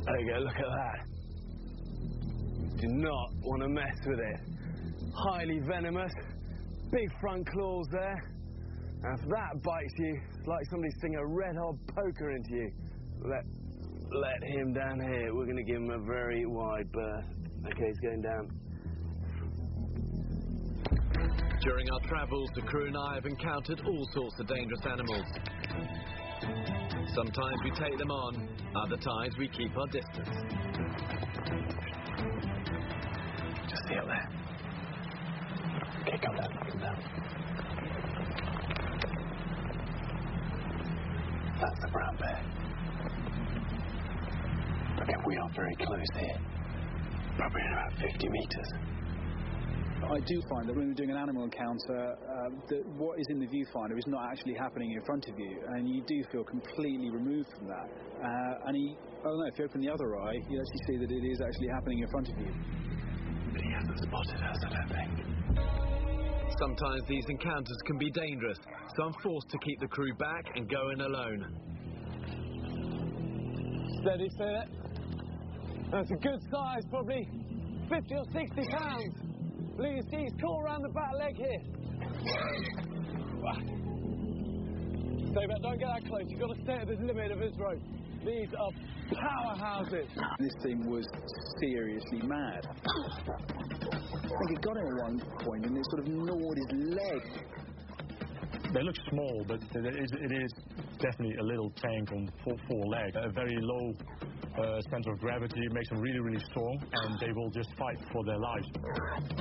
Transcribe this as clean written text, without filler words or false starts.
There you go, look at that. Do not want to mess with it. Highly venomous, big front claws there. And if that bites you, it's like somebody sticking a red-hot poker into you. Let him down here. We're going to give him a very wide berth. Okay, he's going down. During our travels, the crew and I have encountered all sorts of dangerous animals. Sometimes we take them on, other times we keep our distance. Just see up there. Okay, come down, come down. That's the brown bear. Okay, we are very close here. Probably in about 50 metres. I do find that when we're doing an animal encounter, that what is in the viewfinder is not actually happening in front of you, and you do feel completely removed from that. If you open the other eye, you actually see that it is actually happening in front of you. But he hasn't spotted us, I don't think. Sometimes these encounters can be dangerous, so I'm forced to keep the crew back and go in alone. Steady, fit. That's a good size, probably 50 or 60 pounds. Look, you see he's caught around the back leg here. Stay back, don't get that close. You've got to stay at the limit of his rope. These are powerhouses. This thing was seriously mad. I think it got him at one point and it sort of gnawed his leg. They look small, but it is definitely a little tank on four legs. A very low center of gravity makes them really, really strong, and they will just fight for their lives.